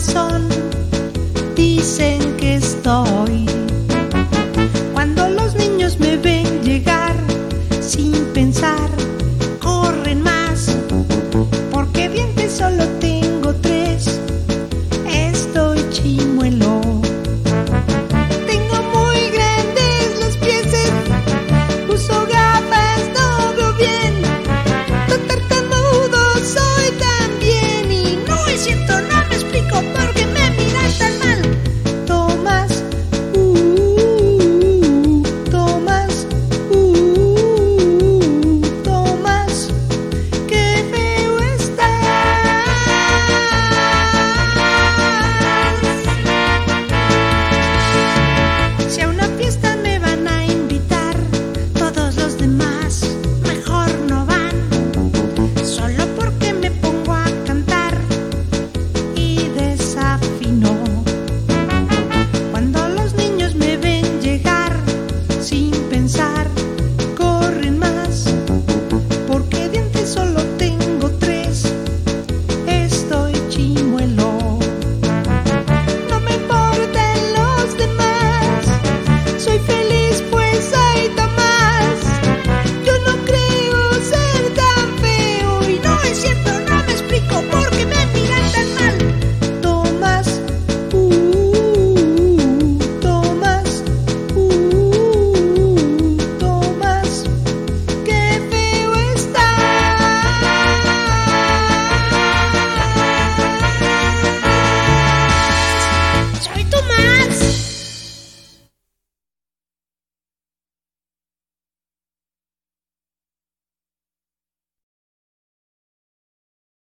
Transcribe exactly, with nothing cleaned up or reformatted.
corazón dicen que estoy. Cuando los niños me ven llegar sin pensar, corren más, porque dientes solo tengo tres. Estoy chimuelo. Tengo muy grandes los pieses, uso gafas, no veo bien. Tan tartamudo soy también, y no es cierto, no me explico por qué me miran tan mal. Tomás, uh, Tomás, uh, Tomás, qué feo estás. Si a una fiesta me van a invitar, todos los demás mejor no van, solo porque me pongo a cantar y desafino. Cuando los niños me ven llegar sin pensar, corren más, porque dientes solo tengo tres. Estoy chimuelo. No me importan los demás, soy feliz pues hay Tomás. Yo no creo ser tan feo, y no es cierto, no me explico por qué me miran tan mal. Tomás, uh, Tomás, uh, Tomás, qué feo estás. Soy Tomás.